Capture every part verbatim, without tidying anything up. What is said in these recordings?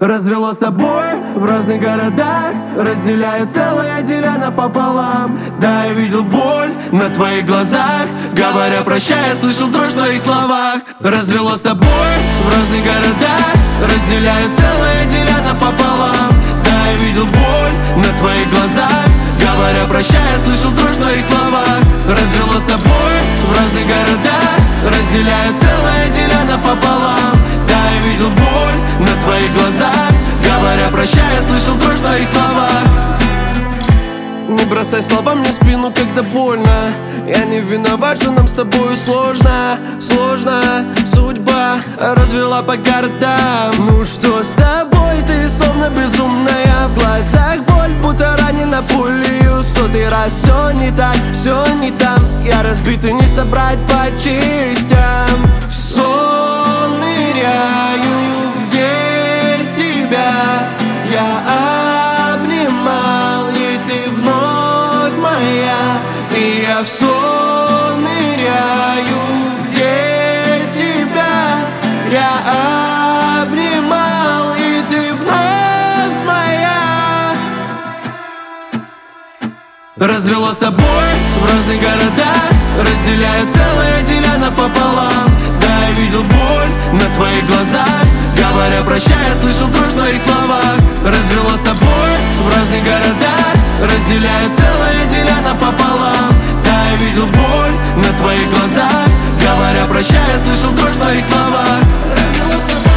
Развело с тобой в разных городах, разделяя целое, деля напополам. Да, я видел боль на твоих глазах, говоря прощай, я слышал дрожь в твоих словах. Развело с тобой в разных городах, разделяя целое, деля напополам. Да, я видел боль на твоих глазах, говоря прощай, я слышал дрожь в твоих словах. Развело с тобой в разных городах, разделяя целое, деля напополам. Да, я видел боль на твоих глазах, говоря прощай, я слышал дрожь в твоих словах. Не бросай слова мне в спину, когда больно. Я не виноват, что нам с тобою сложно. Сложно, судьба развела по городам. Ну что с тобой, ты словно безумная. В глазах боль, будто ранена пулею. Сотый раз все не так, все не там. Я разбит и не собрать по частям. В сон ныряю, где тебя я обнимал, и ты вновь моя. И я в сон ныряю, где тебя я обнимал, и ты вновь моя. Развело с тобой в разных городах, разделяя целое, деля напополам. Да, я видел боль на твоих глазах, говоря прощай, я слышал дрожь в твоих словах. Развело с тобой в разных городах, разделяя целое, деля напополам. Да, я видел боль на твоих глазах, говоря прощай, я слышал дрожь в твоих словах. Развело с тобой.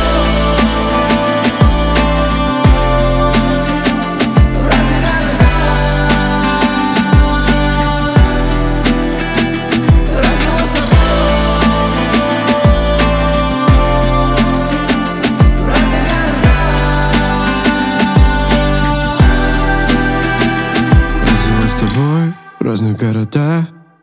В разных городах,